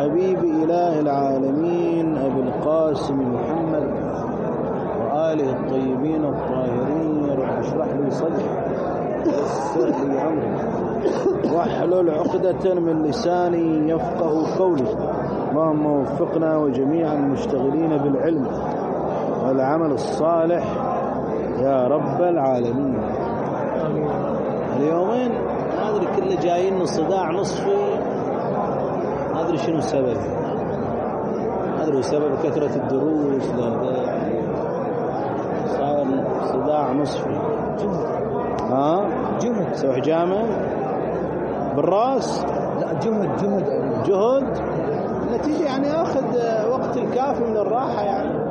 حبيب إله العالمين أبي القاسم محمد وآله الطيبين الطاهرين. رب اشرح لي صدري ويسر لي أمري واحلل عقدة من لساني يفقه قولي. اللهم وفقنا وجميع المشتغلين بالعلم والعمل الصالح يا رب العالمين. اليومين ما أدري كله جايين صداع نصفي، ما أدري شنو السبب، ما أدري سبب كثرة الدروس صار صداع نصفي. جهد سوي حجامة بالراس؟ لا جهد نتيجة يعني أخذ وقت الكافي من الراحة يعني،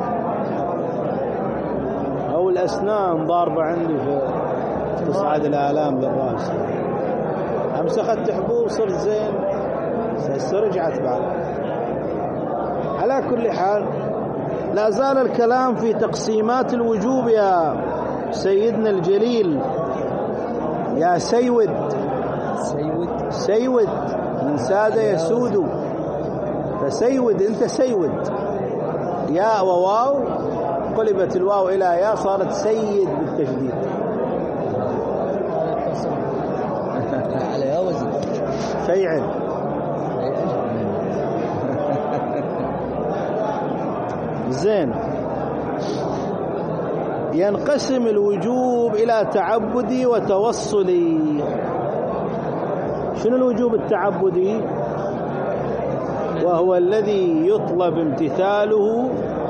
أو الأسنان ضاربة عندي في تصعد الآلام بالراس. أمس أخذت حبوب صرت زين، هسه رجعت بعد. على كل حال لا زال الكلام في تقسيمات الوجوب يا سيدنا الجليل يا سيود من ساد يسود، فسيود أنت سيود. يا وواو قلبت الواو إلى يا صارت سيد بالتشديد. على وزن فيعل. زين. ينقسم الوجوب إلى تعبدي وتوصلي. شنو الوجوب التعبدي؟ وهو الذي يطلب امتثاله،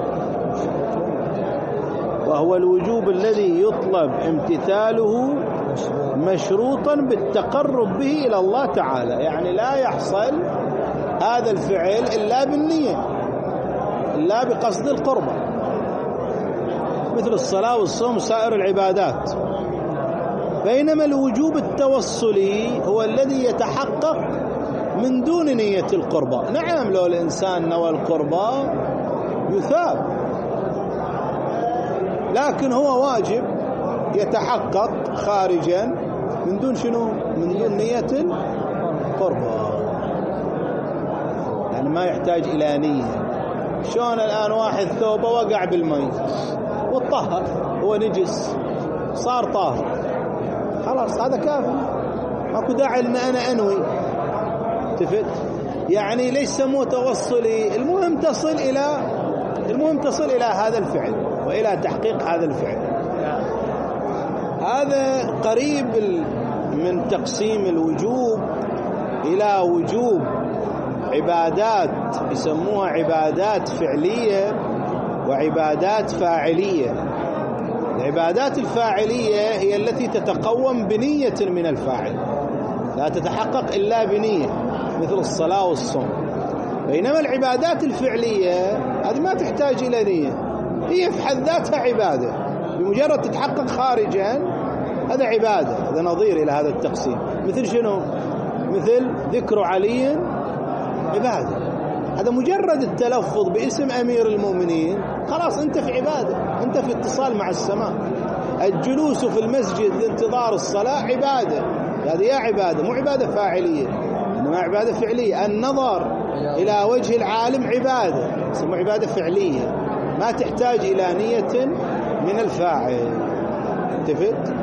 وهو الوجوب الذي يطلب امتثاله مشروطا بالتقرب به إلى الله تعالى. يعني لا يحصل هذا الفعل إلا بالنية، إلا بقصد القربة، مثل الصلاة والصوم وسائر العبادات. بينما الوجوب التوصلي هو الذي يتحقق من دون نية القربة. نعم لو الإنسان نوى القربة يثاب، لكن هو واجب يتحقق خارجا من دون شنو؟ من دون نية القربة، يعني ما يحتاج إلى نية. شلون الآن واحد ثوبه وقع بالماء والطهر، هو نجس صار طاهر، خلاص هذا كافي، ماكو داعي ان انا انوي. تفت؟ يعني ليس متوصلي، المهم تصل الى هذا الفعل والى تحقيق هذا الفعل. هذا قريب من تقسيم الوجوب الى وجوب عبادات يسموها عبادات فعلية وعبادات فاعلية. العبادات الفاعلية هي التي تتقوم بنية من الفاعل، لا تتحقق إلا بنية، مثل الصلاة والصوم. بينما العبادات الفعلية هذه ما تحتاج إلى نية، هي في حد ذاتها عبادة، بمجرد تتحقق خارجا هذا عبادة. هذا نظير إلى هذا التقسيم. مثل شنو؟ مثل ذكر علي عبادة، هذا مجرد التلفظ باسم أمير المؤمنين خلاص أنت في عبادة، أنت في اتصال مع السماء. الجلوس في المسجد لانتظار الصلاة عبادة، هذه يا عبادة، مو عبادة فاعلية إنما عبادة فعلية. النظر إلى وجه العالم عبادة، اسمه عبادة فعلية، ما تحتاج إلى نية من الفاعل. اتفقت؟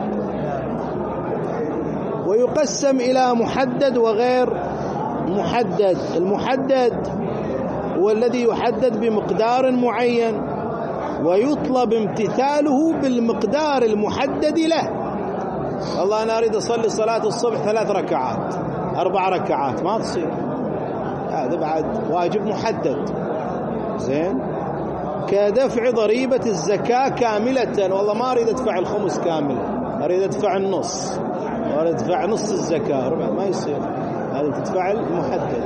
ويقسم إلى محدد وغير محدد. المحدد هو الذي يحدد بمقدار معين ويطلب امتثاله بالمقدار المحدد له. والله أنا أريد أصلي صلاة الصبح 3 ركعات 4 ركعات، ما تصير، هذا بعد واجب محدد. زين. كدفع ضريبة الزكاة كاملة، والله ما أريد أدفع الخمس كامل، أريد أدفع النص، أريد أدفع نص الزكاة، ما يصير، هذا تدفع المحدد.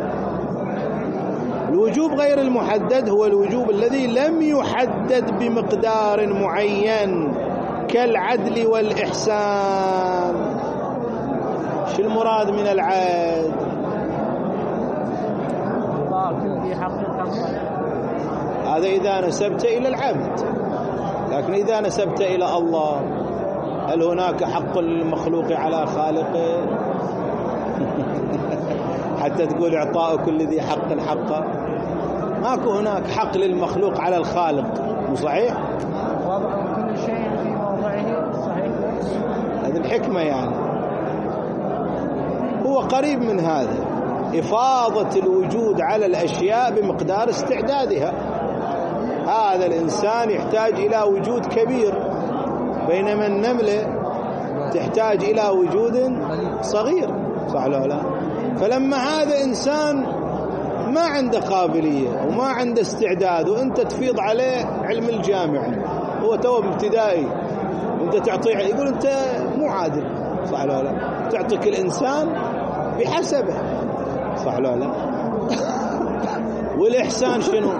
الوجوب غير المحدد هو الوجوب الذي لم يحدد بمقدار معين كالعدل والإحسان. شو المراد من العدل؟ هذا إذا نسبت إلى العبد، لكن إذا نسبت إلى الله هل هناك حق للمخلوق على خالقه؟ حتى تقول إعطاء كل ذي حق حقه. ماكو هناك حق للمخلوق على الخالق، مو صحيح؟ وضع كل شيء في موضعه، صحيح. هذه الحكمة يعني. هو قريب من هذا، إفاضة الوجود على الأشياء بمقدار استعدادها. هذا الإنسان يحتاج إلى وجود كبير، بينما النملة تحتاج إلى وجود صغير، صح ولا لا؟ فلما هذا إنسان ما عنده قابلية وما عنده استعداد، وأنت تفيض عليه علم الجامعة، هو تو ابتدائي وأنت تعطيه، يقول أنت مو عادل، صح ولا لا؟ تعطيك الإنسان بحسبه، صح ولا لا؟ والإحسان شنو؟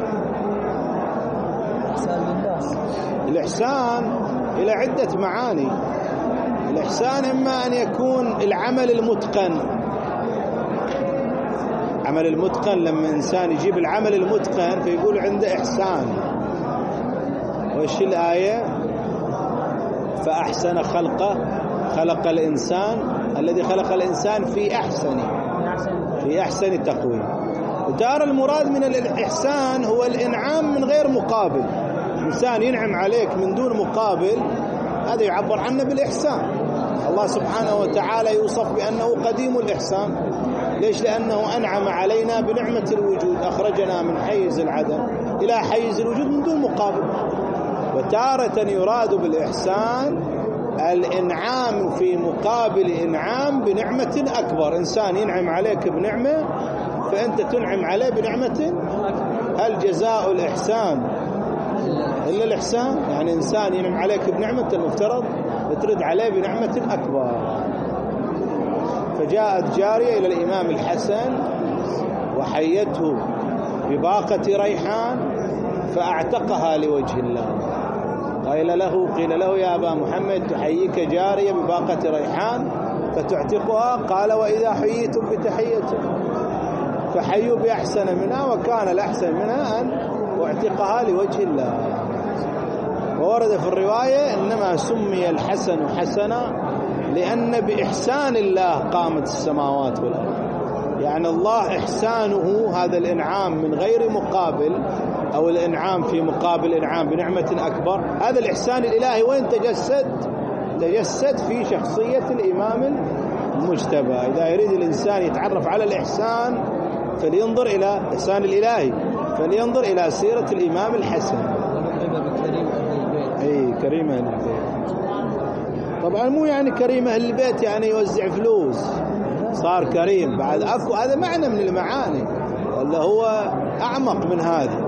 الإحسان إلى عدة معاني. الإحسان إما أن يكون العمل المتقن. عمل المتقن، لما إنسان يجيب العمل المتقن فيقول عنده إحسان. وإيش الآية؟ فأحسن خلقه، خلق الإنسان، الذي خلق الإنسان في أحسن تقويم. وترى المراد من الإحسان هو الإنعام من غير مقابل. إنسان ينعم عليك من دون مقابل، هذا يعبر عنه بالإحسان. الله سبحانه وتعالى يوصف بأنه قديم الإحسان. ليش؟ لأنه أنعم علينا بنعمة الوجود، أخرجنا من حيز العدم إلى حيز الوجود من دون مقابل. وتارة يراد بالإحسان الإنعام في مقابل إنعام بنعمة أكبر. إنسان ينعم عليك بنعمة فأنت تنعم عليه بنعمة. هل جزاء الإحسان إلا الإحسان؟ يعني إنسان ينعم عليك بنعمة، المفترض ترد عليه بنعمة أكبر. فجاءت جارية إلى الإمام الحسن وحيته بباقة ريحان فأعتقها لوجه الله. قيل له يا أبا محمد تحييك جارية بباقة ريحان فتعتقها؟ قال وإذا حييتم بتحية فحيوا بأحسن منها، وكان الأحسن منها أن أعتقها لوجه الله. وورد في الرواية إنما سمي الحسن حسنا لأن بإحسان الله قامت السماوات والأرض. يعني الله إحسانه هذا الإنعام من غير مقابل، أو الإنعام في مقابل إنعام بنعمة أكبر. هذا الإحسان الإلهي وين تجسد في شخصية الإمام المجتبى. إذا يريد الإنسان يتعرف على الإحسان فلينظر إلى الإحسان الإلهي، فلينظر إلى سيرة الإمام الحسن. كريم أهل البيت. طبعا مو يعني كريم أهل البيت يعني يوزع فلوس، صار كريم بعد أكو، هذا معنى من المعاني، ولا هو أعمق من هذا.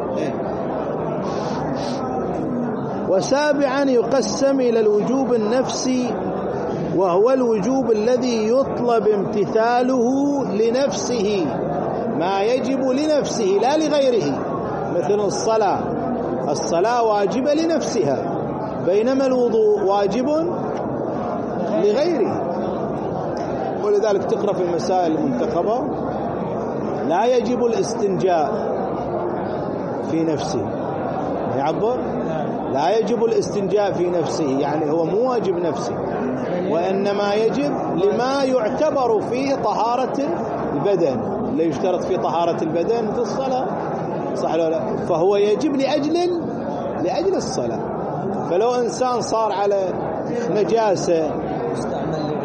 وسابعا يقسم إلى الوجوب النفسي، وهو الوجوب الذي يطلب امتثاله لنفسه، ما يجب لنفسه لا لغيره. مثل الصلاة واجبة لنفسها، بينما الوضوء واجب لغيره. ولذلك تقرأ في المسائل المنتخبة لا يجب الاستنجاء في نفسه، يعبر لا يجب الاستنجاء في نفسه، يعني هو مو واجب نفسه، وإنما يجب لما يعتبر فيه طهارة البدن. اللي يشترط فيه طهارة البدن في الصلاة، صح ولا لا؟ فهو يجب لأجل الصلاة. فلو إنسان صار على نجاسة يستعمل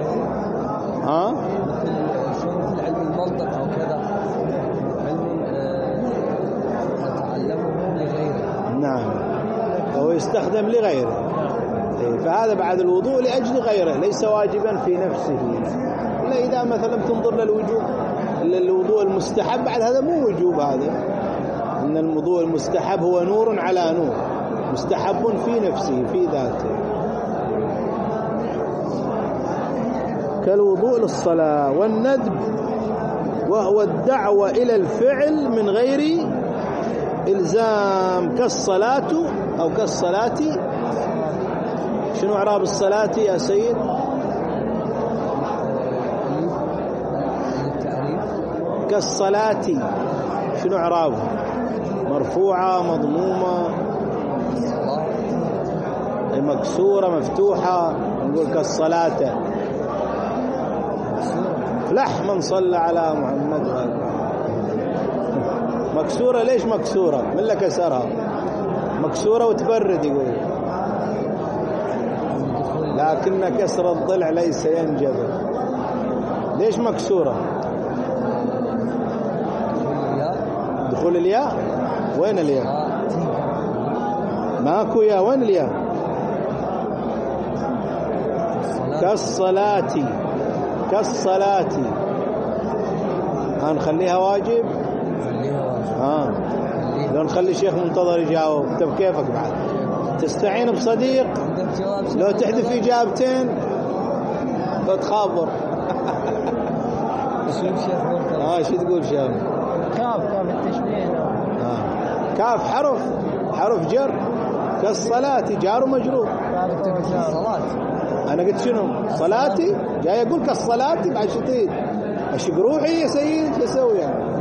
مثل علم المنطق أو كذا، علم نتعلمه لغيره. نعم، فهو يستخدم لغيره. فهذا بعد الوضوء لأجل غيره، ليس واجبا في نفسه. إلا إذا مثلا تنظر للوضوء المستحب، بعد هذا مو وجوب. هذا إن الوضوء المستحب هو نور على نور، مستحب في نفسه في ذاته، كالوضوء للصلاة. والندب وهو الدعوة إلى الفعل من غير إلزام، كالصلاة أو كالصلاة. شنو إعراب الصلاة يا سيد؟ كالصلاة شنو إعرابه؟ مرفوعة، مضمومة، مكسورة، مفتوحة؟ نقول كالصلاة. أفلح من صلى على محمد. مكسورة. ليش مكسورة؟ من اللي كسرها؟ مكسورة وتبرد يقول، لكن كسر الضلع ليس ينجبر. ليش مكسورة؟ دخول الياء. وين الياء؟ ماكو ياء. وين الياء؟ كالصلاة. كالصلاة. هنخليها واجب. لو نخلي الشيخ منتظر يجاوب. طب كيفك بعد؟ تستعين بصديق لو تحذف إجابتين لو تخابر. شو تقول شيخ؟ كاف التشبيه. كاف حرف جر. كالصلاة جار ومجرور. صلاة. أنا قلت شنو؟ صلاتي جاي أقول كالصلاة. بعد شو تريد؟ أشق روحي يا سيد. شو أسوي يعني؟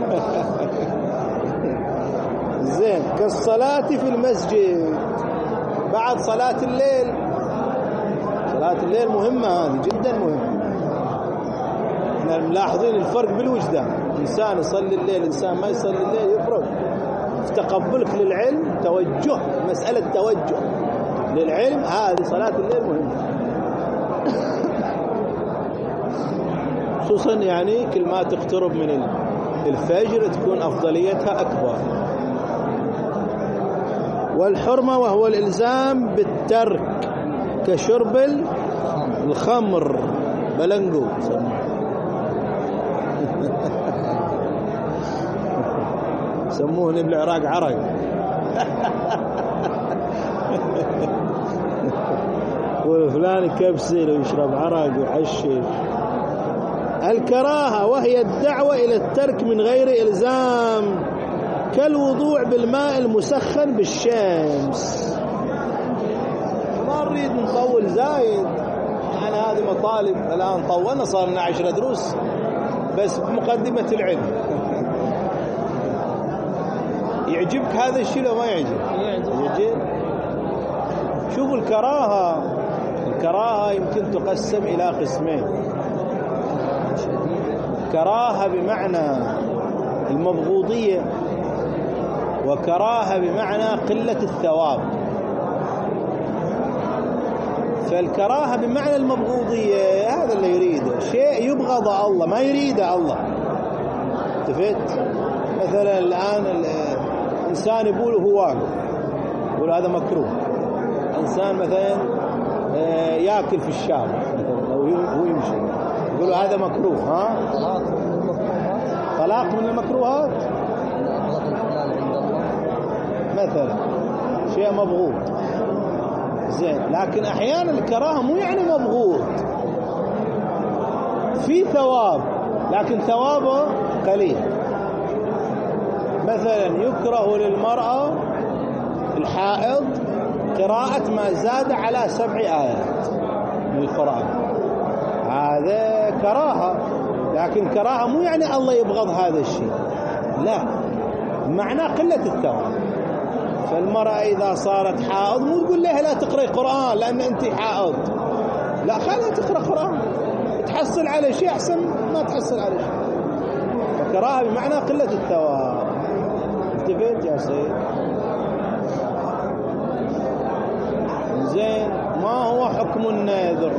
زين. كالصلاة في المسجد بعد صلاة الليل. صلاة الليل مهمة، هذه جدا مهمة. احنا ملاحظين الفرق بالوجدان. إنسان يصلي الليل، إنسان ما يصلي الليل، يفرق في تقبلك للعلم. توجه، مسألة توجه للعلم، هذه صلاة الليل مهمة. خصوصا يعني كل ما تقترب من الفجر تكون أفضليتها أكبر. والحرمة وهو الإلزام بالترك كشرب الخمر. بلنقو سموه بالعراق عرق. والفلان كبسل ويشرب عرق ويحشش. الكراهة وهي الدعوة إلى الترك من غير إلزام كالوضوع بالماء المسخن بالشمس. ما نريد نطول زايد، يعني هذه مطالب. الآن طولنا صار لنا 10 دروس بس بمقدمة العلم. يعجبك هذا الشيء لو ما يعجب؟ يعجب. شوفوا الكراهة يمكن تقسم إلى قسمين. كراهة بمعنى المبغوضية، وكراهة بمعنى قلة الثواب. فالكراهة بمعنى المبغوضية هذا اللي يريده، شيء يبغض الله ما يريده الله. تفت مثلا الآن الإنسان يقول هو واقف، يقول هذا مكروه. إنسان مثلا يأكل في الشارع أو هو يمشي، يقول هذا مكروه. طلاق من المكروهات مثلا، شيء مبغوض. زين. لكن أحيانا الكراهة مو يعني مبغوض، في ثواب لكن ثوابه قليل. مثلا يكره للمرأة الحائض قراءة ما زاد على 7 آيات من القرآن. هذا كراهة، لكن كراهة مو يعني الله يبغض هذا الشيء، لا، معناه قلة الثواب. فالمرأة إذا صارت حائض مو تقول لها لا تقرأي قرآن لأن أنت حائض، لا، خلها تقرأ قرآن تحصل على شيء أحسن ما تحصل على شيء. فكراهة بمعنى قلة الثواب. انتبهت يا سيد؟ زين. ما هو حكم النذر؟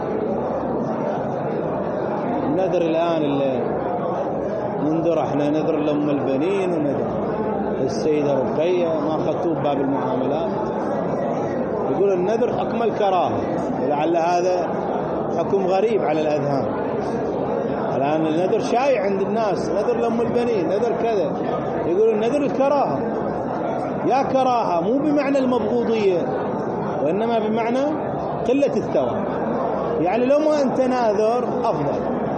النذر الآن اللي ننذر احنا نذر لأم البنين ونذر السيدة رقية، ما خطوب باب المعاملات. يقول النذر حكم الكراهة، ولعل هذا حكم غريب على الأذهان. الآن النذر شائع عند الناس، نذر لأم البنين، نذر كذا. يقول النذر الكراهة. يا كراهة مو بمعنى المبغوضية، وإنما بمعنى قلة الثواب. يعني لو ما أنت ناذر أفضل.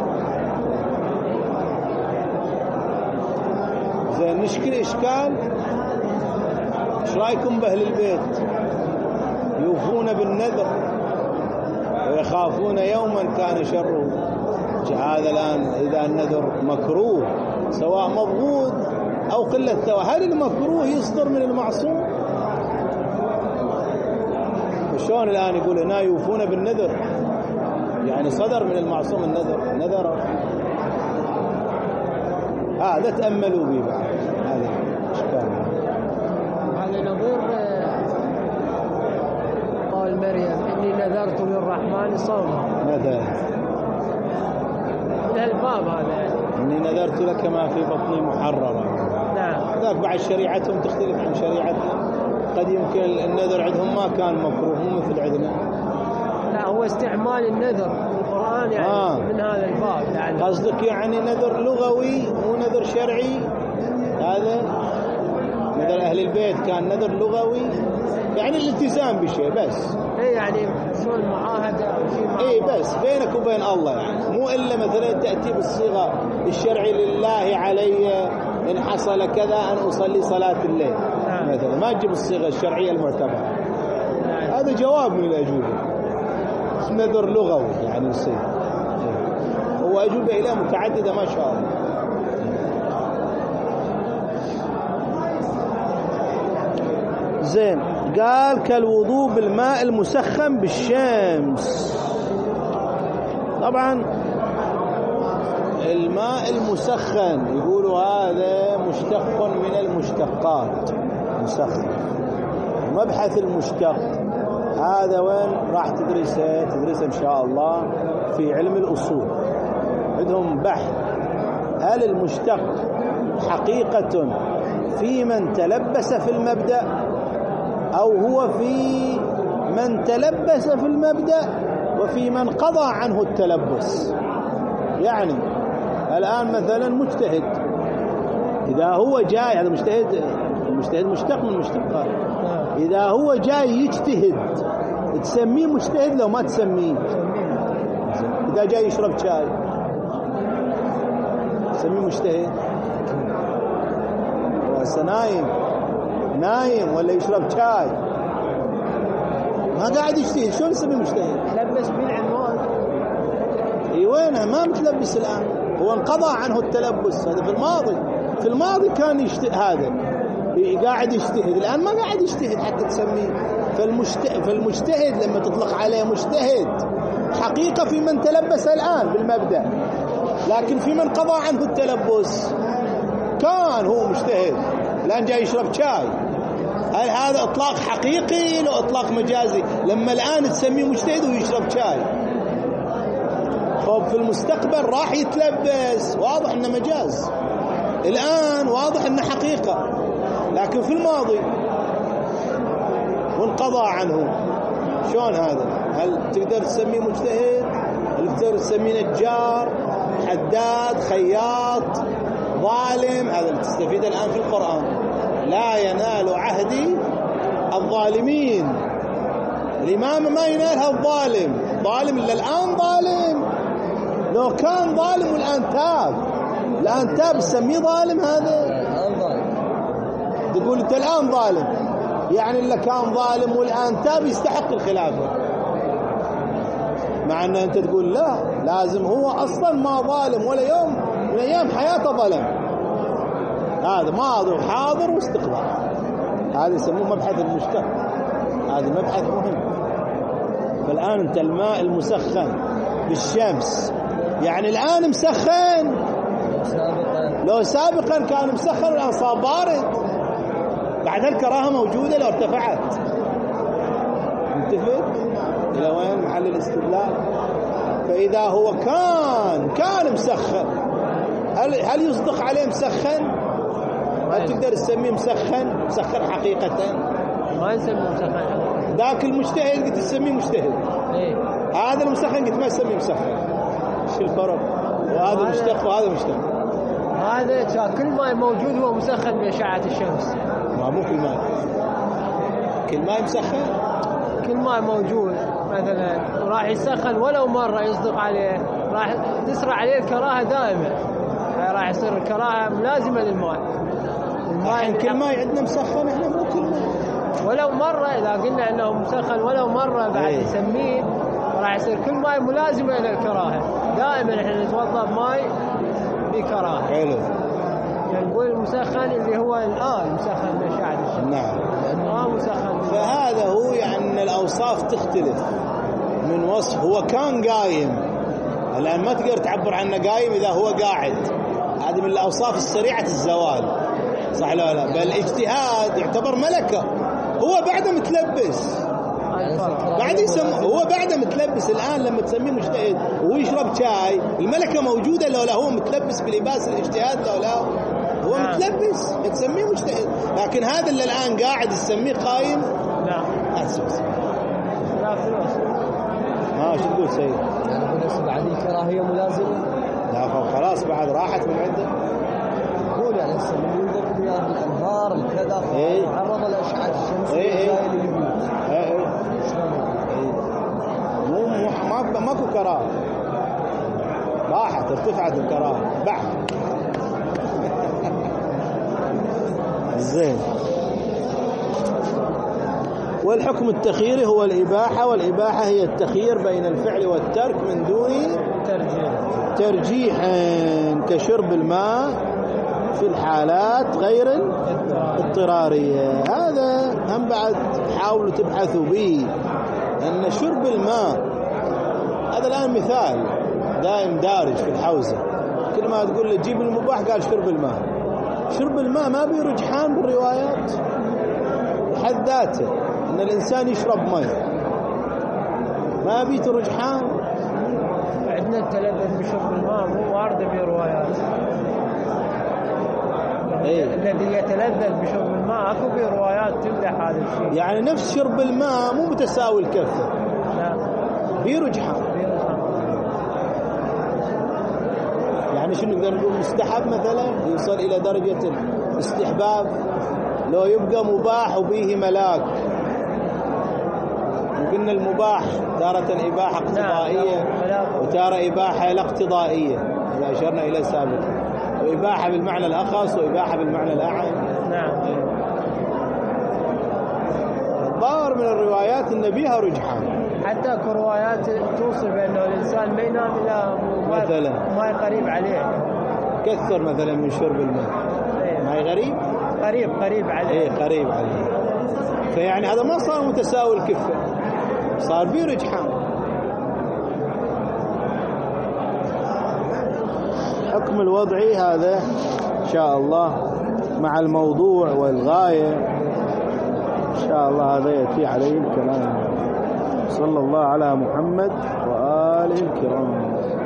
زين. نشكل إشكال، إيش رأيكم بأهل البيت يوفون بالنذر ويخافون يوما كان شره؟ هذا الآن إذا النذر مكروه سواء مبغوض أو قلة ثواب، هل المكروه يصدر من المعصوم؟ وشون الآن يقول هنا يوفون بالنذر؟ يعني صدر من المعصوم النذر، نذر هذا تأملوا به بعد. هذا إشكال. هذا نظير قول مريم إني نذرت للرحمن صوما. مثلا من الباب هذا إني نذرت لك ما في بطني محررا. نعم. ذاك بعد شريعتهم تختلف عن شريعتنا. قد يمكن النذر عندهم ما كان مكروه مو مثل عندنا. لا هو استعمال النذر في القرآن يعني من هذا الباب يعني. قصدك يعني نذر لغوي مو نذر شرعي؟ هذا نذر أهل البيت كان نذر لغوي يعني الالتزام بشيء بس. ايه يعني شو المعاهدة أو شيء. ايه بس بينك وبين الله يعني، مو إلا مثلا تأتي بالصيغة الشرعي لله علي إن حصل كذا أن أصلي صلاة الليل. نعم. مثلا ما تجيب الصيغة الشرعية المعتبرة. نعم. هذا جواب من الأجوبة، نذر لغوي يعني يصير. هو أجوبة إلى متعددة ما شاء الله. زين. قال كالوضوء بالماء المسخن بالشمس. طبعا الماء المسخن يقولوا هذا مشتق من المشتقات، مسخن. مبحث المشتق هذا وين راح تدرسه إن شاء الله في علم الأصول. عندهم بحث هل المشتق حقيقة في من تلبس في المبدأ أو هو في من تلبس في المبدأ وفي من قضى عنه التلبس. يعني الآن مثلا مجتهد إذا هو جاي، هذا المجتهد مشتق من المشتقات. إذا هو جاي يجتهد تسميه مجتهد لو ما تسميه. إذا جاي يشرب شاي تسميه مجتهد. نايم ولا يشرب شاي ما قاعد يجتهد، شو نسميه مجتهد؟ تلبس بالعنوان. اي وينه ما متلبس الآن، هو انقضى عنه التلبس. هذا في الماضي كان يجتهد، هذا قاعد يجتهد، الآن ما قاعد يجتهد حتى تسميه. فالمجتهد لما تطلق عليه مجتهد حقيقة في من تلبس الآن بالمبدأ، لكن في من قضى عنه التلبس كان هو مجتهد الآن جاي يشرب شاي. هل هذا إطلاق حقيقي لو إطلاق مجازي؟ لما الآن تسميه مجتهد ويشرب شاي، طب في المستقبل راح يتلبس، واضح إنه مجاز. الآن واضح إنه حقيقة، لكن في الماضي وانقضى عنه. شلون هذا؟ هل تقدر تسميه مجتهد؟ هل تقدر تسميه نجار، حداد، خياط، ظالم؟ هذا اللي تستفيد الآن في القرآن. لا ينال عهدي الظالمين. الإمام ما ينالها الظالم، ظالم إلا الآن ظالم. لو كان ظالم والآن تاب تسميه ظالم؟ هذا تقول أنت الآن ظالم، يعني اللي كان ظالم والآن تاب يستحق الخلافة، مع أن أنت تقول لا، لازم هو أصلا ما ظالم ولا يوم من أيام حياته ظلم. هذا ماضي وحاضر واستقبال. هذا يسموه مبحث المشتق، هذا مبحث مهم. فالآن أنت الماء المسخن بالشمس يعني الآن مسخن، لو سابقا كان مسخن والآن صار بارد، بعد الكراهة موجودة لو ارتفعت. متفق إلى وين محل الاستدلال؟ فإذا هو كان مسخن، هل يصدق عليه مسخن؟ هل تقدر تسميه مسخن حقيقة؟ ما نسميه مسخن. ذاك المجتهد قد تسميه مجتهد. إيه؟ هذا المسخن قد ما تسميه مسخن. شو الفرق؟ وهذا مشتق وهذا مشتق. هذا كل ماء موجود هو مسخن بأشعة الشمس. ما مو كل ماء مسخن. كل ماء موجود مثلا وراح يسخن ولو مرة يصدق عليه، راح تسرع عليه الكراهة دائما، راح يصير الكراهة ملازمة للماء. كل ماء عندنا مسخن، احنا مو كل ماء ولو مرة. إذا قلنا أنه مسخن ولو مرة بعد يسميه راح يصير كل ماء ملازمة إلى الكراهة. دائما احنا نتوضأ بماء بكراهة. حلو. يعني نقول المسخن اللي هو الآن مسخن بأشعة الشمس. نعم. مسخن. فهذا هو يعني أن الأوصاف تختلف. من وصف هو كان قايم، الآن ما تقدر تعبر عنه قايم إذا هو قاعد. هذه من الأوصاف السريعة الزوال، صح لا؟ بل الاجتهاد يعتبر ملكة، هو بعده متلبس، بعد هو بعده متلبس. الآن لما تسميه مجتهد وهو يشرب شاي، الملكة موجودة لو لا هو متلبس بلباس الاجتهاد لو لا هو متلبس، تسميه مجتهد. لكن هذا اللي الآن قاعد تسميه قايم؟ لا لا في الوصف. شو تقول سيد؟ يعني بالنسبة عن الكراهية ملازمة؟ لا خلاص بعد راحت من عنده. يقول يعني من يوجد مياه الأنهار الكذا معرضة لأشعة الشمس ماكو كراهة، راحت ارتفعت الكراهة بعد. زين. والحكم التخييري هو الإباحة، والإباحة هي التخيير بين الفعل والترك من دون ترجيح، كشرب الماء في الحالات غير الاضطرارية. هذا هم بعد حاولوا تبحثوا به، أن شرب الماء هذا الآن مثال دائم دارج في الحوزة، كل ما تقول له جيب المباح قال شرب الماء. شرب الماء ما بيه رجحان بالروايات بحد ذاته، أن الإنسان يشرب ماء ما بيه رجحان. عندنا التلذذ بشرب الماء مو واردة بروايات. الذي يتلذذ بشرب الماء اكو بروايات تمدح هذا الشيء. يعني نفس شرب الماء مو متساوي الكفة، لا بيرجحان. يعني شنو نقدر نقول؟ مستحب مثلا يوصل إلى درجة الاستحباب، لو يبقى مباح وبيه ملاك. وقلنا المباح تارة إباحة اقتضائية وتارة إباحة لا اقتضائية، إذا أشرنا إلى سابقا، وإباحة بالمعنى الأخص وإباحة بالمعنى الأعم. الظاهر من الروايات أن بيها رجحان، حتى اكو روايات توصل بأنه الإنسان ما ينام إلا مثلا ماء قريب عليه، كثر مثلا من شرب الماء. ماء قريب عليه. قريب عليه. فيعني هذا ما صار متساوي الكفة، صار بيه رجحان. حكم الوضعي هذا إن شاء الله مع الموضوع والغاية إن شاء الله هذا يأتي عليه الكلام. صلى الله على محمد وآله الكرام.